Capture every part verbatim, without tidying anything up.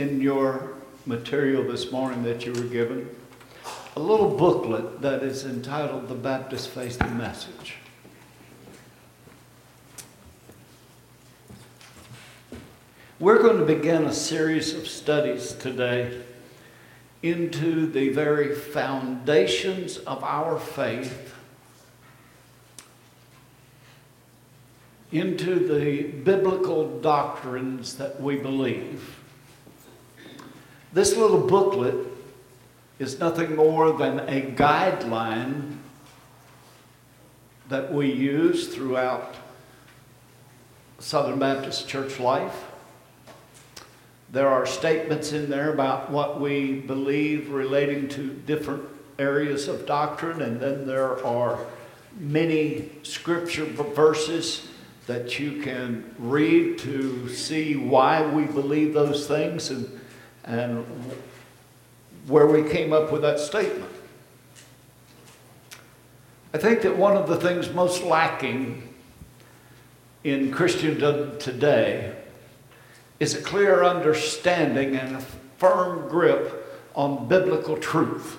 In your material this morning that you were given, a little booklet that is entitled The Baptist Faith and Message. We're going to begin a series of studies today into the very foundations of our faith, into the biblical doctrines that we believe. This little booklet is nothing more than a guideline that we use throughout Southern Baptist church life. There are statements in there about what we believe relating to different areas of doctrine, and then there are many scripture verses that you can read to see why we believe those things and and where we came up with that statement. I think that one of the things most lacking in Christendom today is a clear understanding and a firm grip on biblical truth.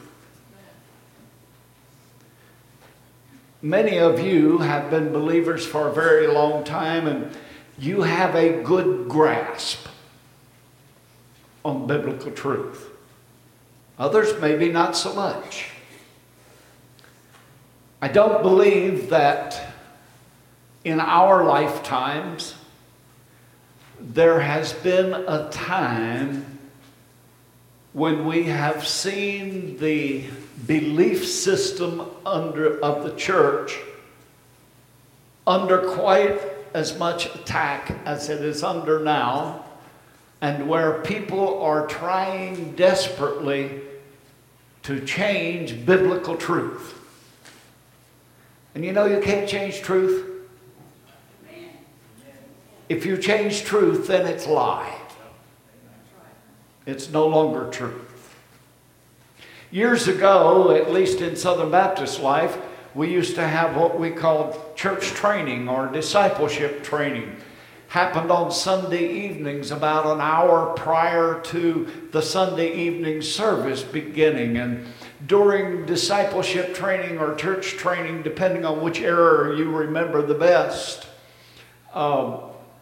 Many of you have been believers for a very long time, and you have a good grasp on biblical truth. Others maybe not so much. I don't believe that in our lifetimes there has been a time when we have seen the belief system under of the church under quite as much attack as it is under now, and where people are trying desperately to change biblical truth. And you know you can't change truth. If you change truth, then it's lie. It's no longer truth. Years ago, at least in Southern Baptist life, we used to have what we called church training or discipleship training. Happened on Sunday evenings about an hour prior to the Sunday evening service beginning. And during discipleship training or church training, depending on which era you remember the best, um,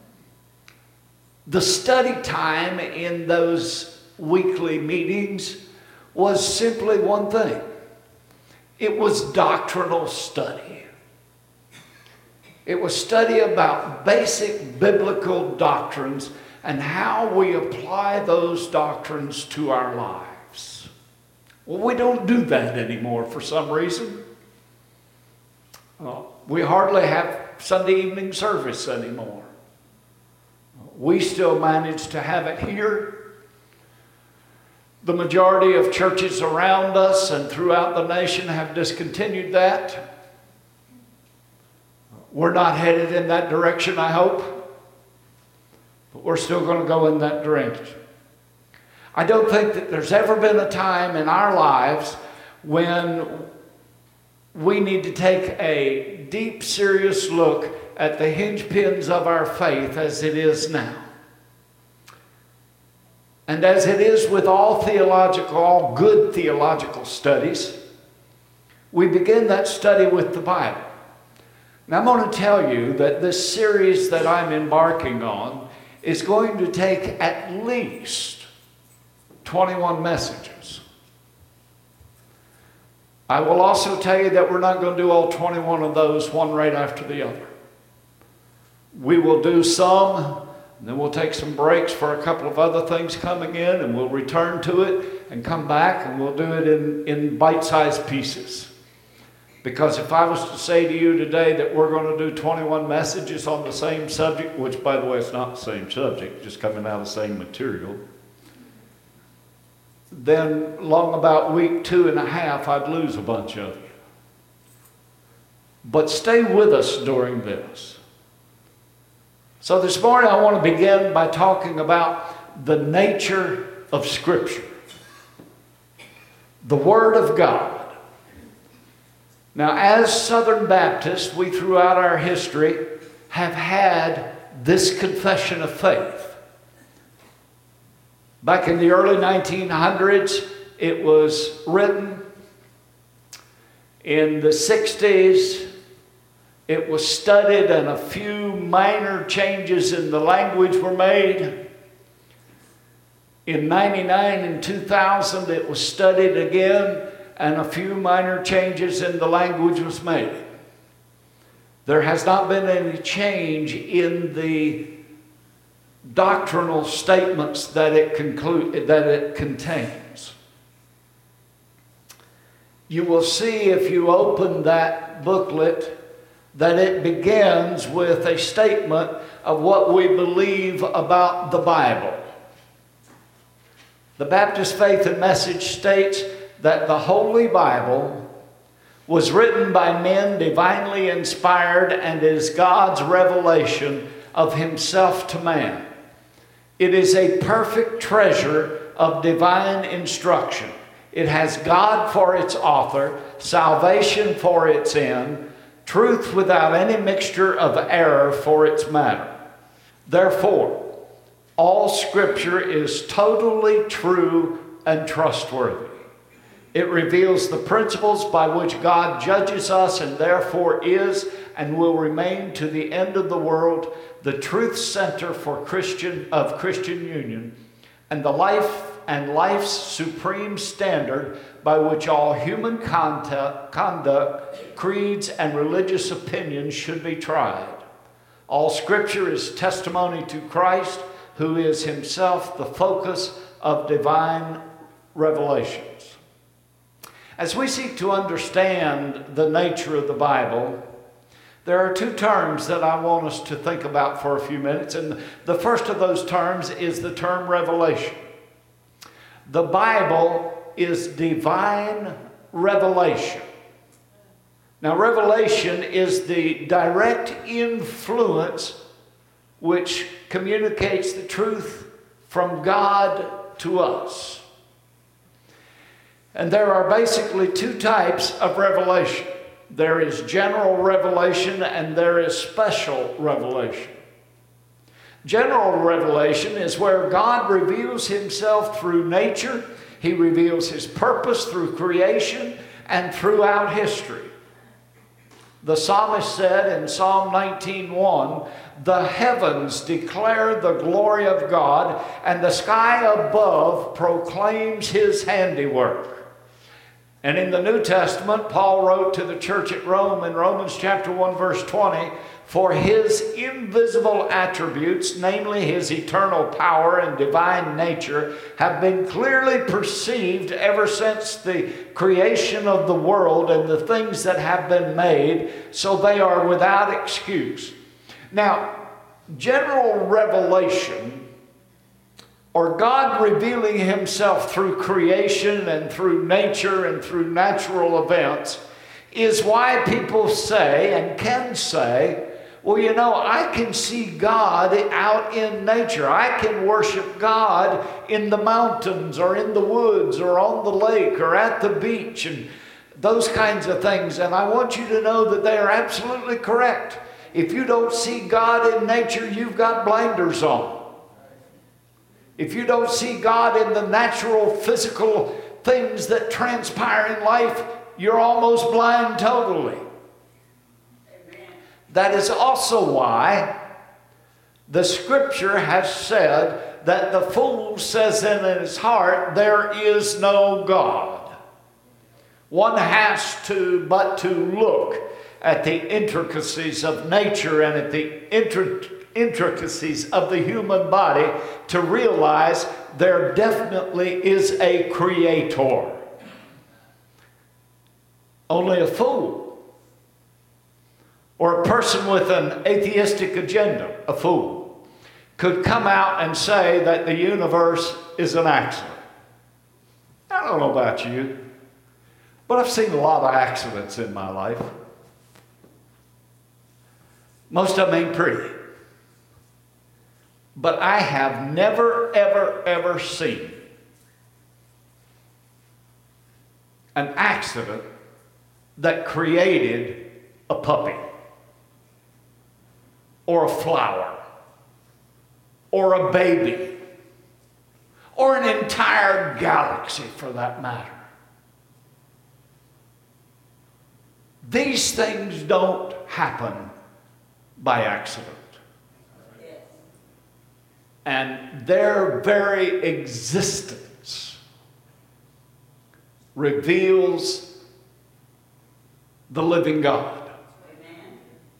the study time in those weekly meetings was simply one thing. It was doctrinal study. It was study about basic biblical doctrines and how we apply those doctrines to our lives. Well, we don't do that anymore for some reason. Uh, we hardly have Sunday evening service anymore. We still manage to have it here. The majority of churches around us and throughout the nation have discontinued that. We're not headed in that direction, I hope, but we're still going to go in that direction. I don't think that there's ever been a time in our lives when we need to take a deep, serious look at the hinge pins of our faith as it is now. And as it is with all theological, all good theological studies, we begin that study with the Bible. Now, I'm going to tell you that this series that I'm embarking on is going to take at least twenty-one messages. I will also tell you that we're not going to do all twenty-one of those one right after the other. We will do some, and then we'll take some breaks for a couple of other things coming in, and we'll return to it and come back, and we'll do it in, in bite-sized pieces. Because if I was to say to you today that we're going to do twenty-one messages on the same subject, which by the way is not the same subject, just coming out of the same material, then long about week two and a half I'd lose a bunch of you. But stay with us during this. So this morning I want to begin by talking about the nature of Scripture. The Word of God. Now, as Southern Baptists, we throughout our history have had this confession of faith. Back in the early nineteen hundreds, it was written. In the sixties, it was studied and a few minor changes in the language were made. In ninety-nine and two thousand, it was studied again and a few minor changes in the language was made. There has not been any change in the doctrinal statements that it conclude, that it contains. You will see if you open that booklet that it begins with a statement of what we believe about the Bible. The Baptist Faith and Message states that the Holy Bible was written by men divinely inspired and is God's revelation of Himself to man. It is a perfect treasure of divine instruction. It has God for its author, salvation for its end, truth without any mixture of error for its matter. Therefore, all Scripture is totally true and trustworthy. It reveals the principles by which God judges us and therefore is and will remain to the end of the world the truth center for Christian of Christian union and the life and life's supreme standard by which all human conduct, conduct, creeds, and religious opinions should be tried. All Scripture is testimony to Christ, who is Himself the focus of divine revelations. As we seek to understand the nature of the Bible, there are two terms that I want us to think about for a few minutes, and the first of those terms is the term revelation. The Bible is divine revelation. Now, revelation is the direct influence which communicates the truth from God to us. And there are basically two types of revelation. There is general revelation and there is special revelation. General revelation is where God reveals Himself through nature. He reveals His purpose through creation and throughout history. The psalmist said in Psalm nineteen one, "The heavens declare the glory of God, and the sky above proclaims His handiwork." And in the New Testament, Paul wrote to the church at Rome in Romans chapter one, verse twenty, "For His invisible attributes, namely His eternal power and divine nature, have been clearly perceived ever since the creation of the world and the things that have been made, so they are without excuse." Now, general revelation, or God revealing Himself through creation and through nature and through natural events, is why people say and can say, well, you know, I can see God out in nature. I can worship God in the mountains or in the woods or on the lake or at the beach and those kinds of things. And I want you to know that they are absolutely correct. If you don't see God in nature, you've got blinders on. If you don't see God in the natural, physical things that transpire in life, you're almost blind totally. Amen. That is also why the Scripture has said that the fool says in his heart, "There is no God." One has to but to look at the intricacies of nature and at the intricacies intricacies of the human body to realize there definitely is a creator. Only a fool or a person with an atheistic agenda, a fool, could come out and say that the universe is an accident. I don't know about you, but I've seen a lot of accidents in my life. Most of them ain't pretty. But I have never, ever, ever seen an accident that created a puppy or a flower or a baby or an entire galaxy for that matter. These things don't happen by accident. And their very existence reveals the living God. Amen.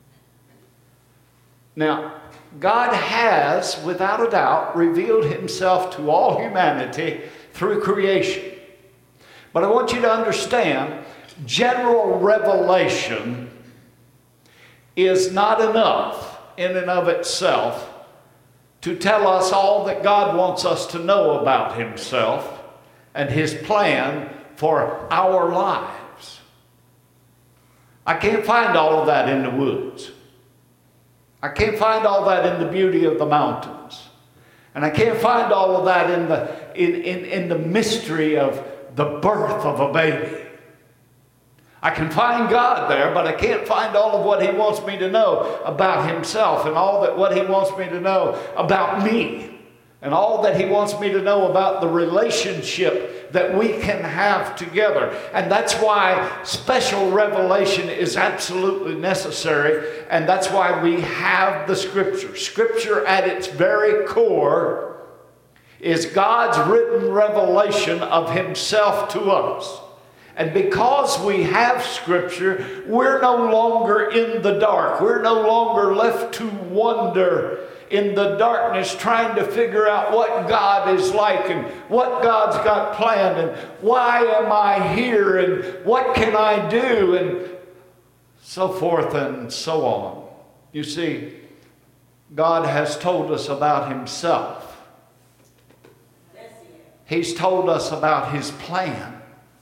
Now, God has, without a doubt, revealed himself to all humanity through creation. But I want you to understand, general revelation is not enough in and of itself to tell us all that God wants us to know about himself and his plan for our lives. I can't find all of that in the woods. I can't find all that in the beauty of the mountains. And I can't find all of that in the, in, in, in the mystery of the birth of a baby. I can find God there, but I can't find all of what he wants me to know about himself and all that what he wants me to know about me and all that he wants me to know about the relationship that we can have together. And that's why special revelation is absolutely necessary, and that's why we have the Scripture. Scripture at its very core is God's written revelation of himself to us. And because we have Scripture, we're no longer in the dark. We're no longer left to wonder in the darkness trying to figure out what God is like and what God's got planned and why am I here and what can I do and so forth and so on. You see, God has told us about himself. He's told us about his plan.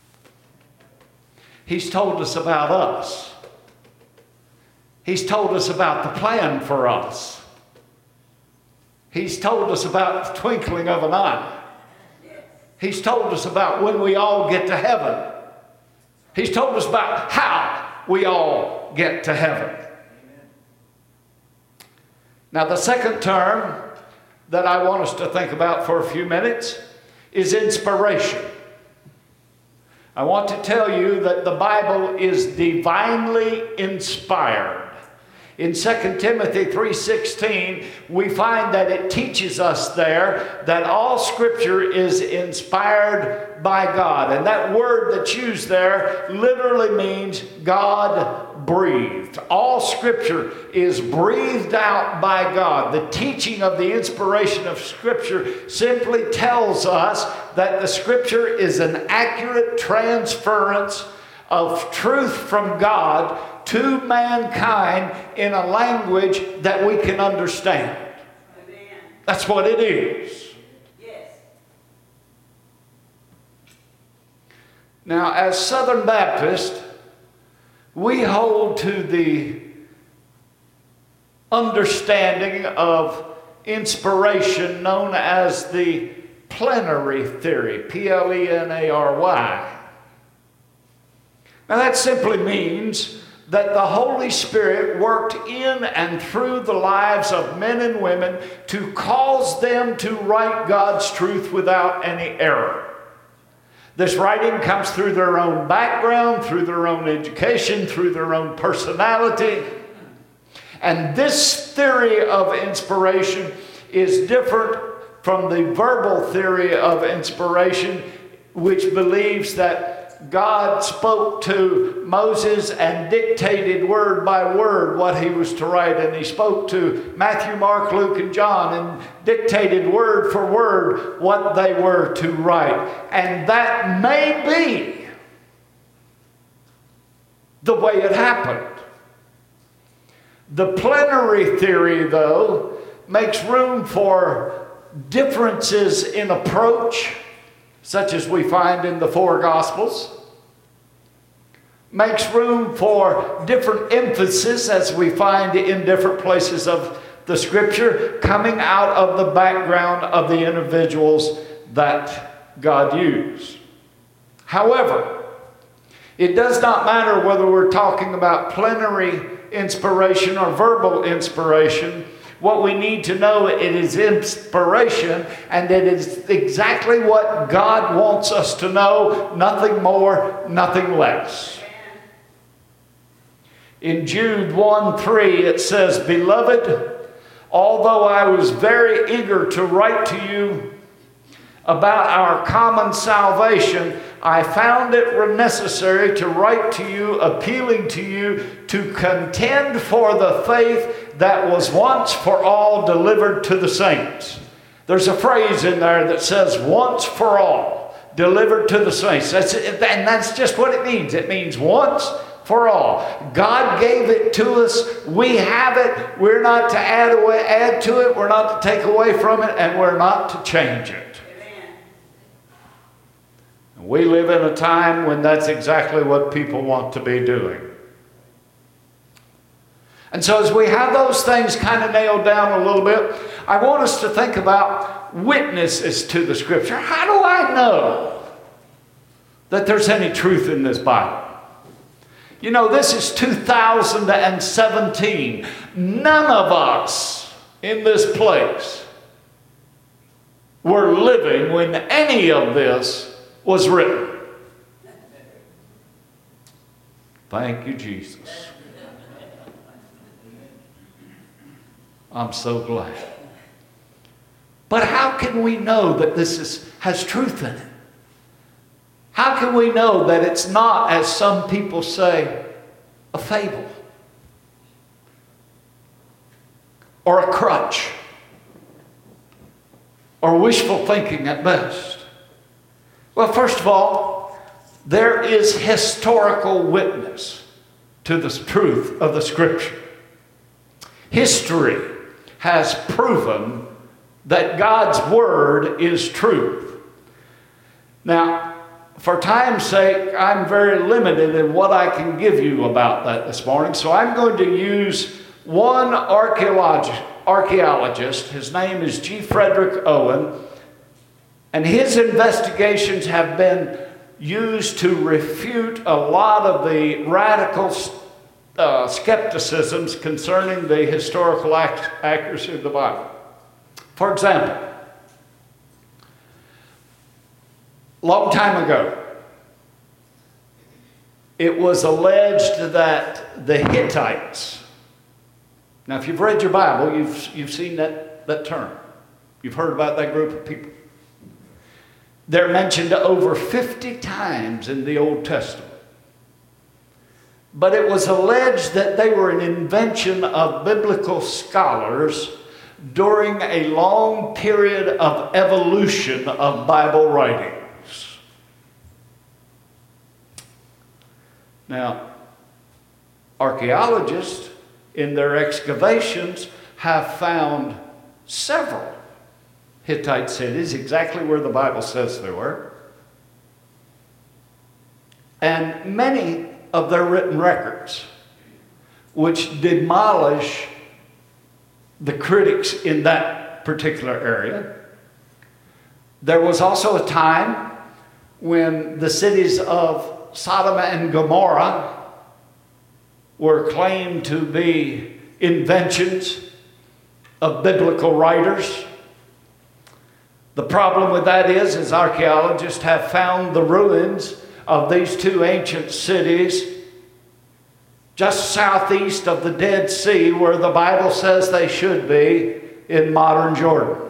He's told us about us. He's told us about the plan for us. He's told us about the twinkling of an eye. He's told us about when we all get to heaven. He's told us about how we all get to heaven. Now, the second term that I want us to think about for a few minutes is inspiration. I want to tell you that the Bible is divinely inspired. In Second Timothy three sixteen, we find that it teaches us there that all Scripture is inspired by God. And that word that's used there literally means God breathed. All Scripture is breathed out by God. The teaching of the inspiration of Scripture simply tells us that the Scripture is an accurate transference of truth from God to mankind in a language that we can understand. Amen. That's what it is. Yes. Now, as Southern Baptists, we hold to the understanding of inspiration known as the plenary theory, P L E N A R Y. Now that simply means that the Holy Spirit worked in and through the lives of men and women to cause them to write God's truth without any error. This writing comes through their own background, through their own education, through their own personality. And this theory of inspiration is different from the verbal theory of inspiration, which believes that God spoke to Moses and dictated word by word what he was to write. And he spoke to Matthew, Mark, Luke, and John and dictated word for word what they were to write. And that may be the way it happened. The plenary theory, though, makes room for differences in approach, such as we find in the four Gospels. Makes room for different emphasis, as we find in different places of the Scripture, coming out of the background of the individuals that God used. However, it does not matter whether we're talking about plenary inspiration or verbal inspiration. What we need to know, it is inspiration, and it is exactly what God wants us to know, nothing more, nothing less. In Jude one three it says, "Beloved, although I was very eager to write to you about our common salvation, I found it necessary to write to you, appealing to you to contend for the faith that was once for all delivered to the saints." There's a phrase in there that says, once for all, delivered to the saints. That's, and that's just what it means. It means once for all. God gave it to us. We have it. We're not to add away, add to it. We're not to take away from it, and we're not to change it. We live in a time when that's exactly what people want to be doing. And so as we have those things kind of nailed down a little bit, I want us to think about witnesses to the Scripture. How do I know that there's any truth in this Bible? You know, this is two thousand seventeen. None of us in this place were living when any of this was written. Thank you, Jesus. I'm so glad. But how can we know that this is, has truth in it? How can we know that it's not, as some people say, a fable or a crutch or wishful thinking at best? Well, first of all, there is historical witness to the truth of the Scripture. History has proven that God's Word is truth. Now, for time's sake, I'm very limited in what I can give you about that this morning, so I'm going to use one archaeologist, archaeologist. His name is G. Frederick Owen. And his investigations have been used to refute a lot of the radical uh, skepticisms concerning the historical ac accuracy of the Bible. For example, a long time ago, it was alleged that the Hittites, now if you've read your Bible, you've, you've seen that, that term. You've heard about that group of people. They're mentioned over fifty times in the Old Testament. But it was alleged that they were an invention of biblical scholars during a long period of evolution of Bible writings. Now, archaeologists in their excavations have found several Hittite cities, exactly where the Bible says they were. And many of their written records, which demolish the critics in that particular area. There was also a time when the cities of Sodom and Gomorrah were claimed to be inventions of biblical writers. The problem with that is, is archaeologists have found the ruins of these two ancient cities just southeast of the Dead Sea, where the Bible says they should be, in modern Jordan.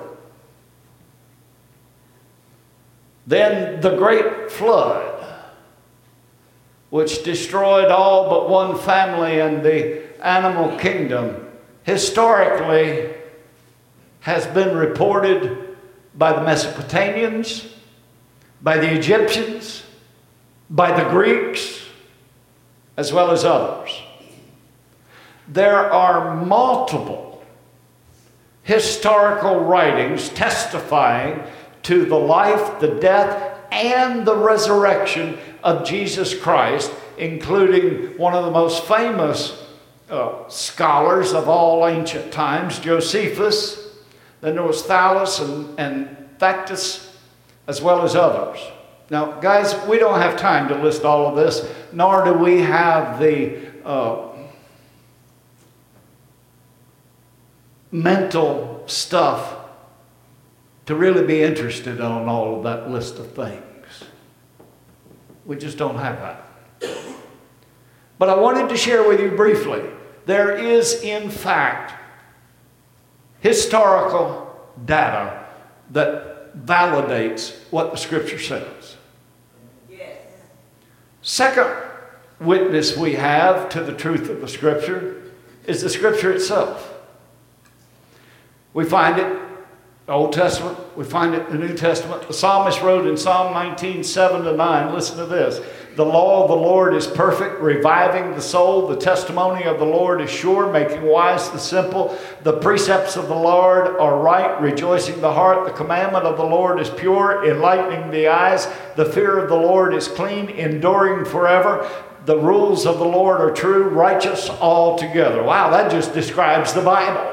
Then the great flood, which destroyed all but one family in the animal kingdom, historically has been reported by the Mesopotamians, by the Egyptians, by the Greeks, as well as others. There are multiple historical writings testifying to the life, the death, and the resurrection of Jesus Christ, including one of the most famous uh, scholars of all ancient times, Josephus. Then there was Thales and, and Thactus, as well as others. Now, guys, we don't have time to list all of this, nor do we have the uh, mental stuff to really be interested on all of that list of things. We just don't have that. But I wanted to share with you briefly, there is in fact historical data that validates what the Scripture says. Yes. Second witness we have to the truth of the Scripture is the Scripture itself. We find it in the Old Testament, we find it in the New Testament. The psalmist wrote in Psalm nineteen, seven to nine, listen to this. The law of the Lord is perfect, reviving the soul. The testimony of the Lord is sure, making wise the simple. The precepts of the Lord are right, rejoicing the heart. The commandment of the Lord is pure, enlightening the eyes. The fear of the Lord is clean, enduring forever. The rules of the Lord are true, righteous altogether. Wow, that just describes the Bible.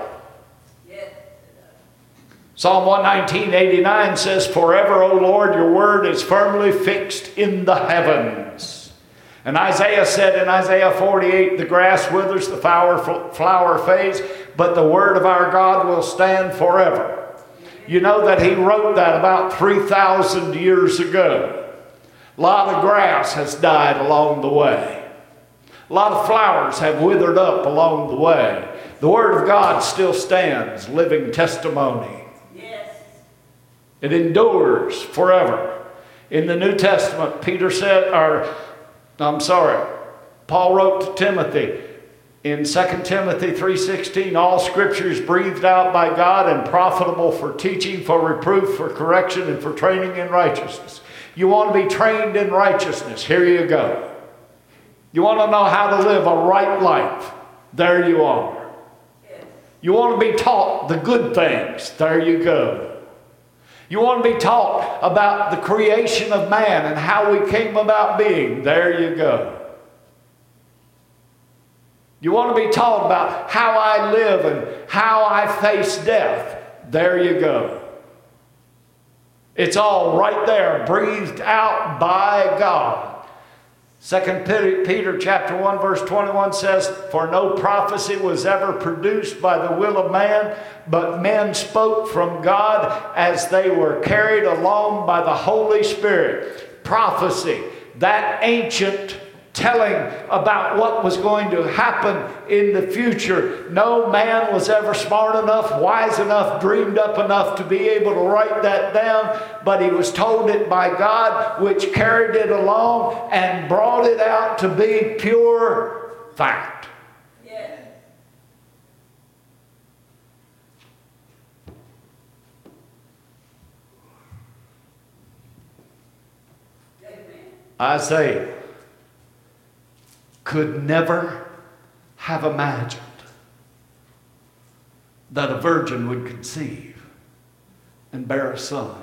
Psalm one nineteen, eighty-nine says, forever, O Lord, your word is firmly fixed in the heavens. And Isaiah said in Isaiah forty-eight, the grass withers, the flower, flower fades, but the word of our God will stand forever. You know that he wrote that about three thousand years ago. A lot of grass has died along the way. A lot of flowers have withered up along the way. The word of God still stands, living testimony. It endures forever. In the New Testament, Peter said, or I'm sorry, Paul wrote to Timothy in Second Timothy three sixteen, all scripture is breathed out by God and profitable for teaching, for reproof, for correction, and for training in righteousness. You want to be trained in righteousness? Here you go. You want to know how to live a right life? There you are. You want to be taught the good things? There you go. You want to be taught about the creation of man and how we came about being? There you go. You want to be taught about how I live and how I face death? There you go. It's all right there, breathed out by God. Second Peter chapter one verse twenty-one says, for no prophecy was ever produced by the will of man, but men spoke from God as they were carried along by the Holy Spirit. Prophecy, that ancient telling about what was going to happen in the future. No man was ever smart enough, wise enough, dreamed up enough to be able to write that down, but he was told it by God, which carried it along and brought it out to be pure fact. Yeah. Isaiah could never have imagined that a virgin would conceive and bear a son,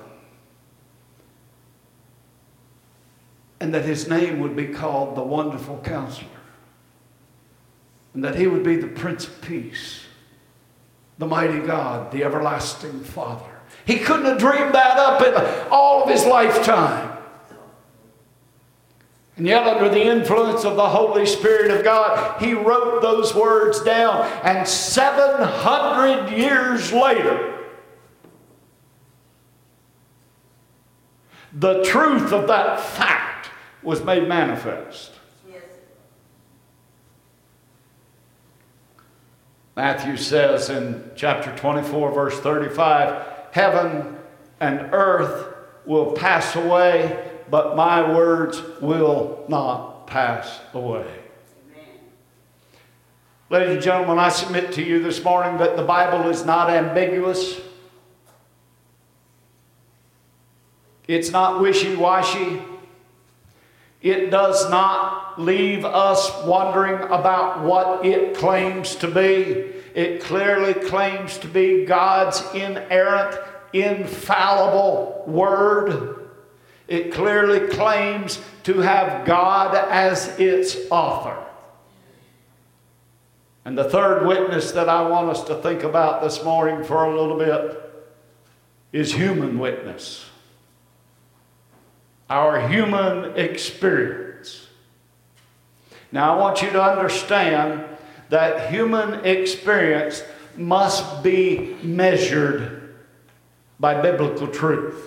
and that his name would be called the Wonderful Counselor, and that he would be the Prince of Peace, the Mighty God, the Everlasting Father. He couldn't have dreamed that up in all of his lifetime. And yet, under the influence of the Holy Spirit of God, he wrote those words down. And seven hundred years later, the truth of that fact was made manifest. Yes. Matthew says in chapter twenty-four, verse thirty-five, heaven and earth will pass away, but my words will not pass away. Amen. Ladies and gentlemen, I submit to you this morning that the Bible is not ambiguous. It's not wishy-washy. It does not leave us wondering about what it claims to be. It clearly claims to be God's inerrant, infallible word. It clearly claims to have God as its author. And the third witness that I want us to think about this morning for a little bit is human witness. Our human experience. Now I want you to understand that human experience must be measured by biblical truth.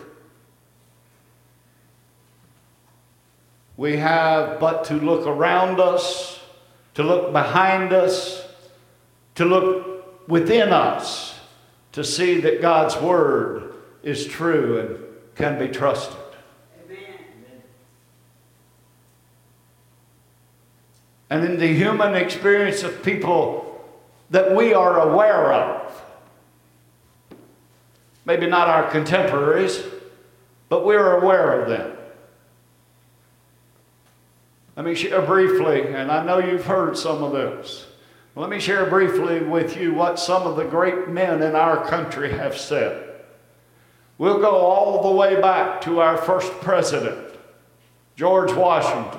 We have but to look around us, to look behind us, to look within us, to see that God's Word is true and can be trusted. Amen. And in the human experience of people that we are aware of, maybe not our contemporaries, but we're aware of them. Let me share briefly, and I know you've heard some of this. Let me share briefly with you what some of the great men in our country have said. We'll go all the way back to our first president, George Washington.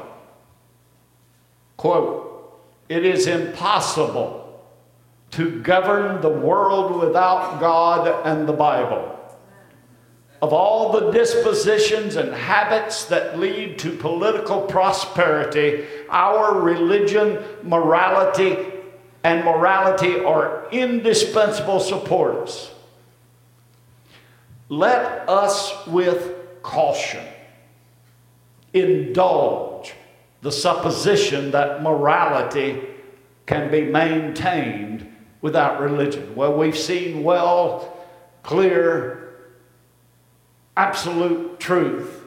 Quote, "It is impossible to govern the world without God and the Bible. Of all the dispositions and habits that lead to political prosperity, our religion, morality, and morality are indispensable supporters. Let us with caution indulge the supposition that morality can be maintained without religion." Well, we've seen well, clear, absolute truth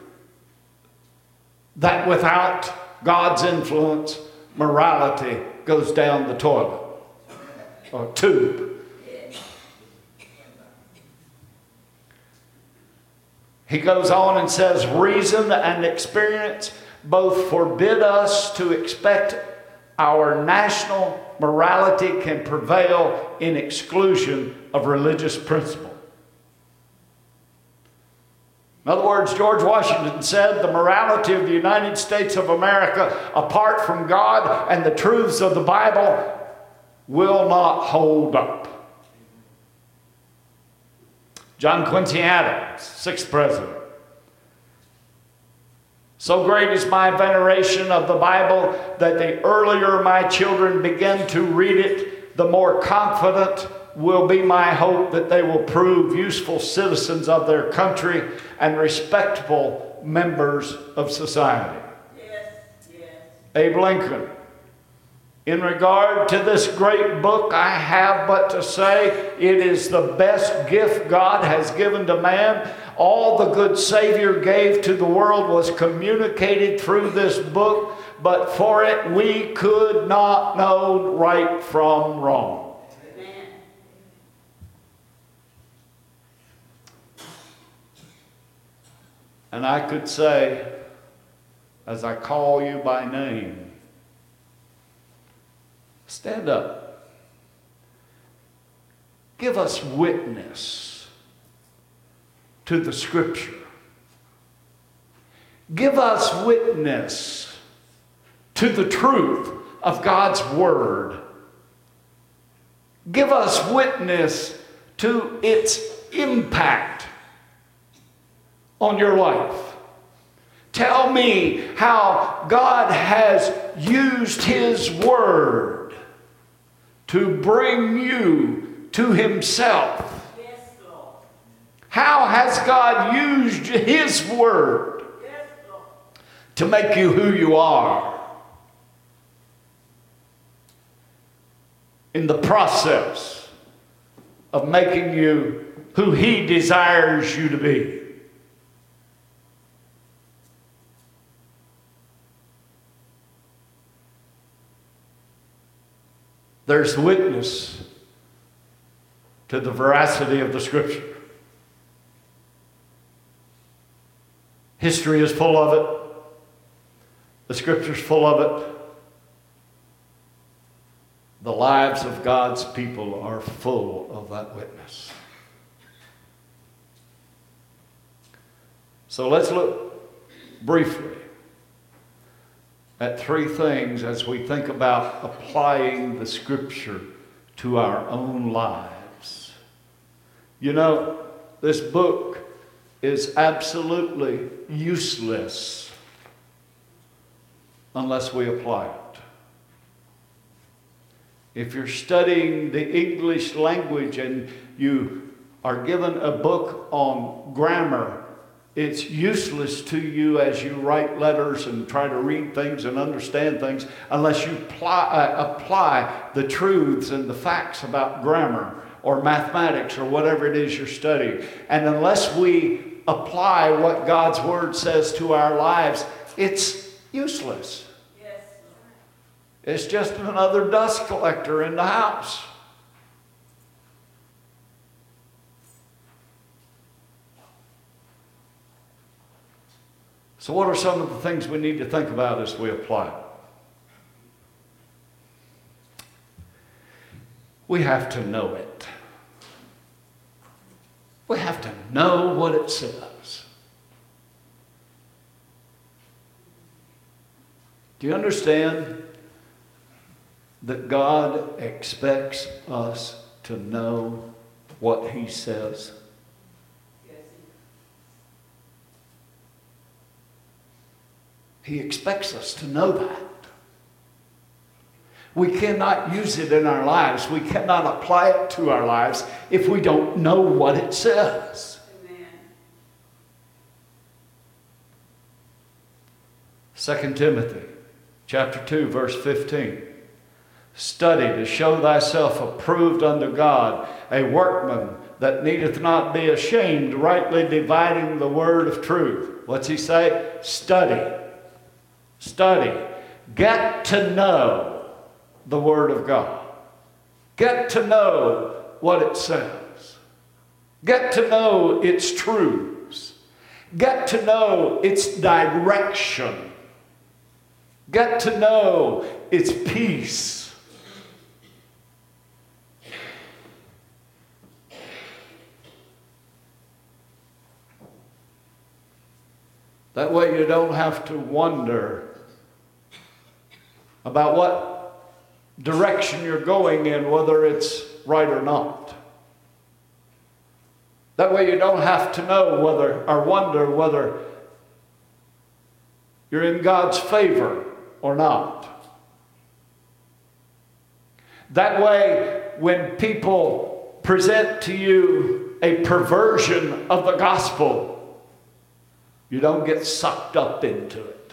that without God's influence, morality goes down the toilet or tube. He goes on and says, "Reason and experience both forbid us to expect our national morality can prevail in exclusion of religious principle." In other words, George Washington said the morality of the United States of America, apart from God and the truths of the Bible, will not hold up. John Quincy Adams, sixth president. "So great is my veneration of the Bible that the earlier my children begin to read it, the more confident will be my hope that they will prove useful citizens of their country and respectable members of society." Yes, yes. Abe Lincoln, "In regard to this great book, I have but to say it is the best gift God has given to man. All the good Savior gave to the world was communicated through this book, but for it we could not know right from wrong." And I could say, as I call you by name, stand up. Give us witness to the Scripture. Give us witness to the truth of God's Word. Give us witness to its impact on your life. Tell me how God has used His Word to bring you to Himself. Yes, Lord. How has God used His Word yes, Lord. to make you who you are? In the process of making you who He desires you to be. There's witness to the veracity of the Scripture. History is full of it. The Scripture's full of it. The lives of God's people are full of that witness. So let's look briefly at three things as we think about applying the Scripture to our own lives. You know, this book is absolutely useless unless we apply it. If you're studying the English language and you are given a book on grammar, it's useless to you as you write letters and try to read things and understand things unless you apply, uh, apply the truths and the facts about grammar or mathematics or whatever it is you're studying. And unless we apply what God's Word says to our lives, it's useless. Yes. It's just another dust collector in the house. So what are some of the things we need to think about as we apply it? We have to know it. We have to know what it says. Do you understand that God expects us to know what He says? He expects us to know that. We cannot use it in our lives. We cannot apply it to our lives if we don't know what it says. Amen. Second Timothy chapter two, verse fifteen. Study to show thyself approved unto God, a workman that needeth not be ashamed, rightly dividing the word of truth. What's he say? Study. Study. Get to know the Word of God. Get to know what it says. Get to know its truths. Get to know its direction. Get to know its peace. That way you don't have to wonder about what direction you're going in, whether it's right or not. That way you don't have to know whether, or wonder whether you're in God's favor or not. That way, when people present to you a perversion of the gospel, you don't get sucked up into it.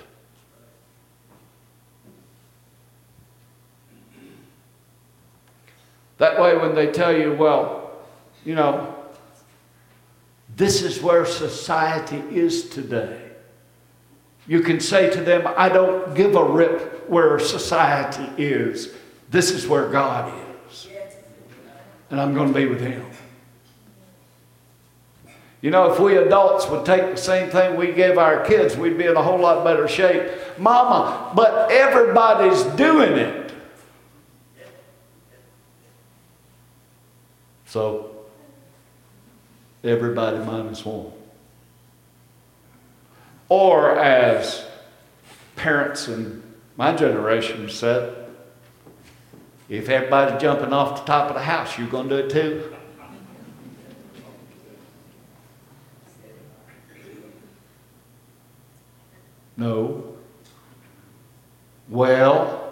That way, when they tell you, well, you know, this is where society is today, you can say to them, I don't give a rip where society is. This is where God is. And I'm going to be with Him. You know, if we adults would take the same thing we give our kids, we'd be in a whole lot better shape. Mama, but everybody's doing it. So, everybody minus one. Or as parents in my generation said, if everybody's jumping off the top of the house, you're going to do it too? No. Well,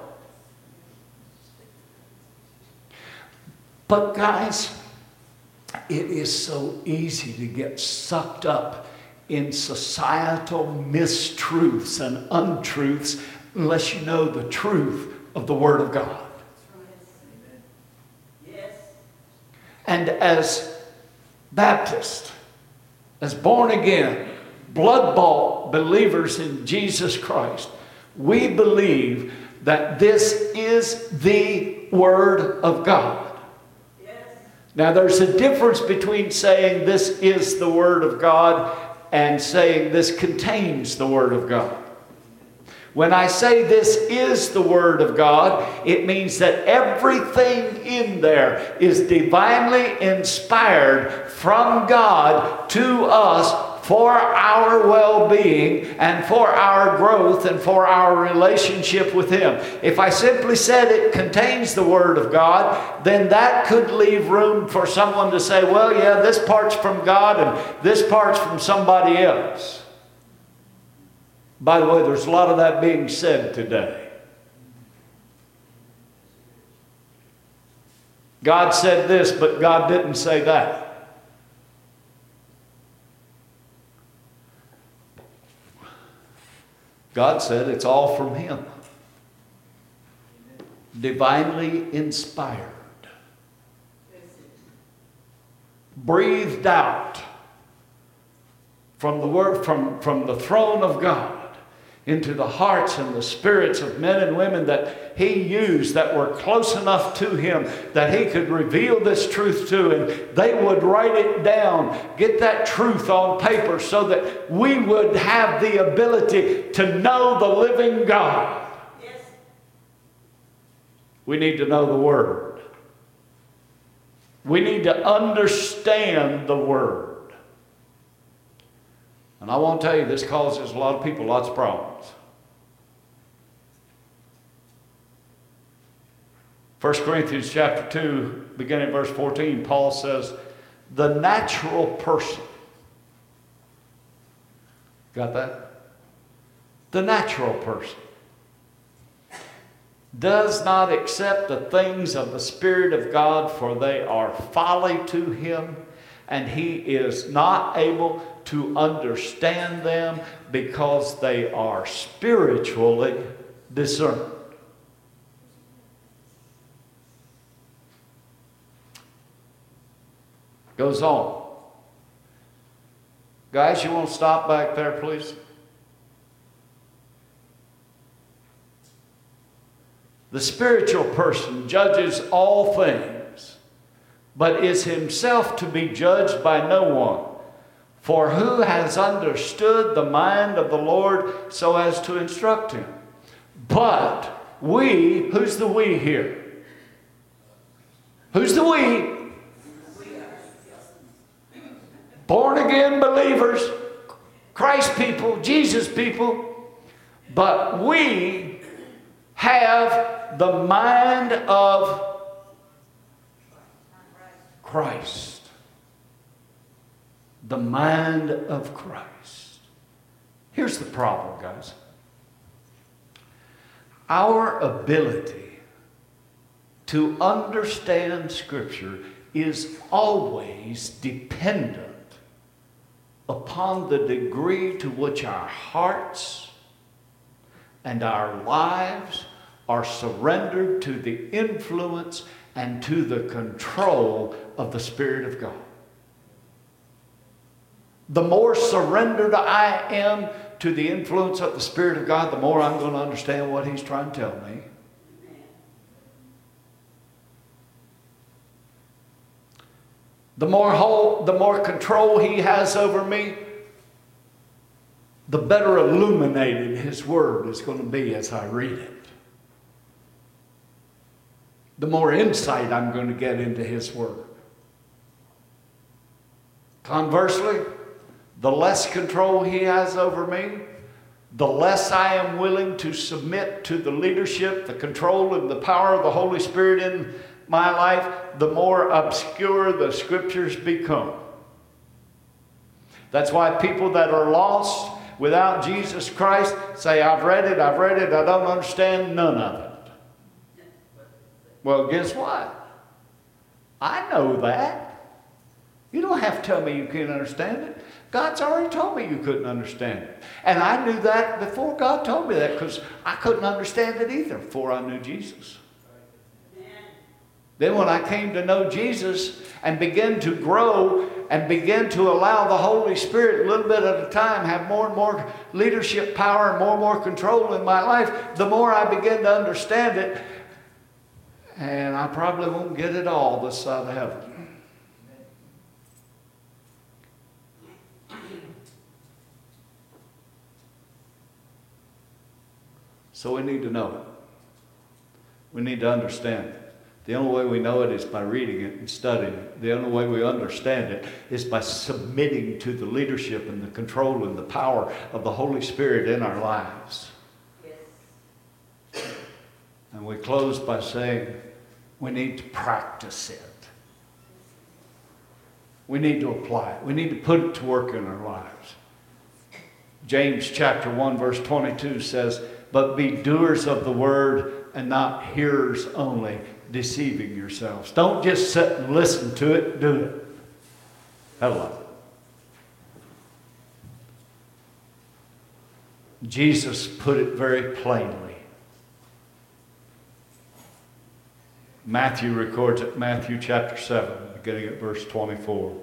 but guys, it is so easy to get sucked up in societal mistruths and untruths unless you know the truth of the Word of God. Yes. And as Baptists, as born again, blood-bought believers in Jesus Christ, we believe that this is the Word of God. Now, there's a difference between saying this is the Word of God and saying this contains the Word of God. When I say this is the Word of God, it means that everything in there is divinely inspired from God to us for our well-being and for our growth and for our relationship with Him. If I simply said it contains the Word of God, then that could leave room for someone to say, well, yeah, this part's from God and this part's from somebody else. By the way, there's a lot of that being said today. God said this, but God didn't say that. God said it's all from Him. Divinely inspired. Breathed out from the word, from, from the throne of God into the hearts and the spirits of men and women that He used, that were close enough to Him that He could reveal this truth to, and they would write it down, get that truth on paper so that we would have the ability to know the living God. Yes. We need to know the Word. We need to understand the Word. And I want to tell you, this causes a lot of people lots of problems. First Corinthians chapter two, beginning verse fourteen, Paul says, the natural person. Got that? The natural person does not accept the things of the Spirit of God, for they are folly to him, and he is not able to understand them because they are spiritually discerned. Goes on. Guys, you want to stop back there, please? The spiritual person judges all things, but is himself to be judged by no one. For who has understood the mind of the Lord so as to instruct him? But we, who's the we here? Who's the we? Born again believers, Christ people, Jesus people. But we have the mind of Christ. The mind of Christ. Here's the problem, guys. Our ability to understand Scripture is always dependent upon the degree to which our hearts and our lives are surrendered to the influence and to the control of the Spirit of God. The more surrendered I am to the influence of the Spirit of God, the more I'm going to understand what He's trying to tell me. The more hold, the more control He has over me, the better illuminated His Word is going to be as I read it. The more insight I'm going to get into His Word. Conversely, the less control He has over me, the less I am willing to submit to the leadership, the control, and the power of the Holy Spirit in my life, the more obscure the Scriptures become. That's why people that are lost without Jesus Christ say, I've read it, I've read it, I don't understand none of it. Well, guess what? I know that. You don't have to tell me you can't understand it. God's already told me you couldn't understand it. And I knew that before God told me that, because I couldn't understand it either before I knew Jesus. Then when I came to know Jesus and began to grow and began to allow the Holy Spirit a little bit at a time have more and more leadership power and more and more control in my life, the more I began to understand it. And I probably won't get it all this side of heaven. So we need to know it. We need to understand it. The only way we know it is by reading it and studying it. The only way we understand it is by submitting to the leadership and the control and the power of the Holy Spirit in our lives. Yes. And we close by saying we need to practice it. We need to apply it. We need to put it to work in our lives. James chapter one verse twenty-two says, but be doers of the word and not hearers only, deceiving yourselves. Don't just sit and listen to it, do it. Hello. Jesus put it very plainly. Matthew records it, Matthew chapter seven, beginning at verse twenty-four.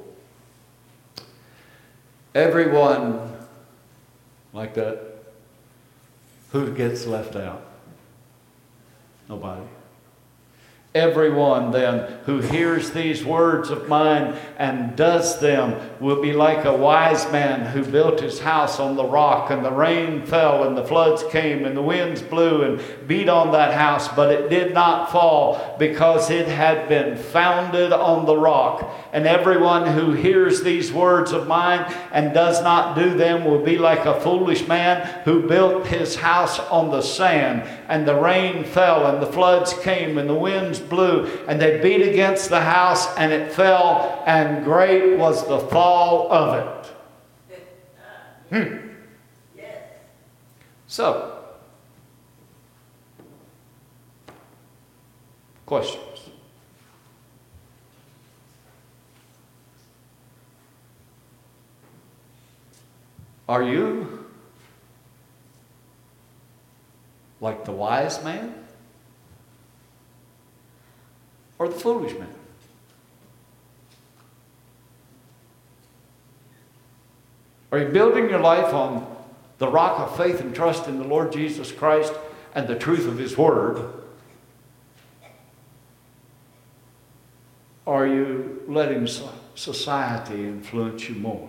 Everyone like that, who gets left out? Nobody. Everyone then who hears these words of mine and does them will be like a wise man who built his house on the rock, and the rain fell and the floods came and the winds blew and beat on that house, but it did not fall because it had been founded on the rock. And everyone who hears these words of mine and does not do them will be like a foolish man who built his house on the sand, and the rain fell and the floods came and the winds blew, and they beat against the house, and it fell, and great was the fall of it. Hmm. So, questions? Are you like the wise man? Or the foolish man? Are you building your life on the rock of faith and trust in the Lord Jesus Christ and the truth of His Word? Or are you letting society influence you more?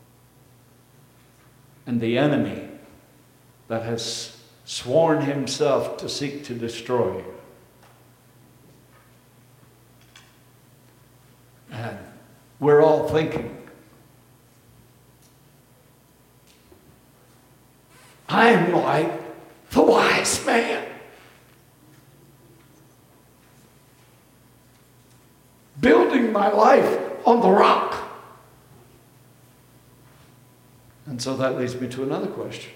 And the enemy that has sworn himself to seek to destroy you? And we're all thinking, I'm like the wise man, building my life on the rock. And so that leads me to another question.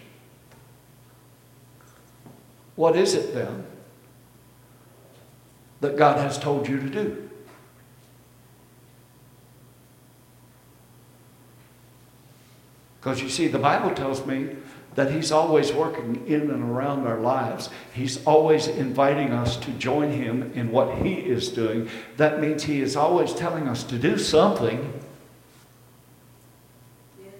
What is it then that God has told you to do? Because you see, the Bible tells me that He's always working in and around our lives. He's always inviting us to join Him in what He is doing. That means He is always telling us to do something. Yes.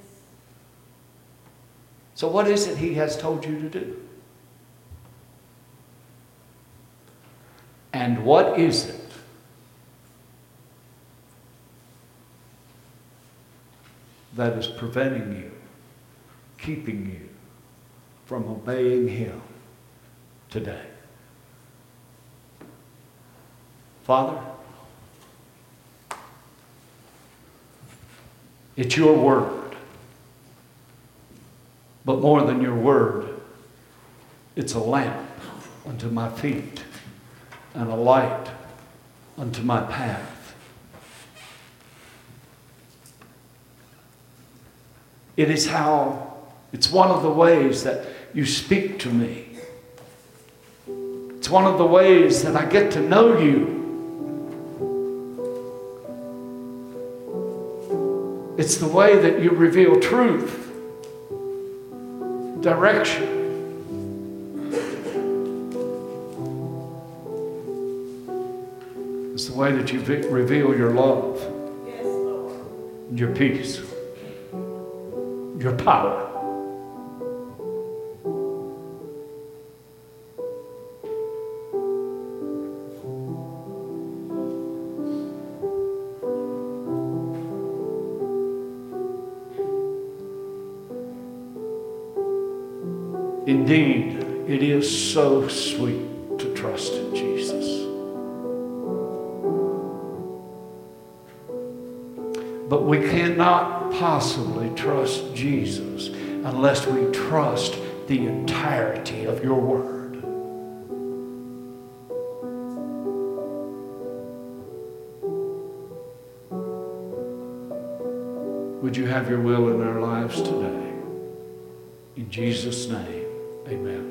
So what is it He has told you to do? And what is it that is preventing you, keeping you from obeying Him today? Father, it's your word. But more than your word, it's a lamp unto my feet and a light unto my path. It is how, it's one of the ways that you speak to me. It's one of the ways that I get to know you. It's the way that you reveal truth, direction. It's the way that you reveal your love, yes, Lord, and your peace, your power. Indeed, it is so sweet to trust in Jesus. But we cannot possibly trust Jesus unless we trust the entirety of your word. Would you have your will in our lives today? In Jesus' name, amen.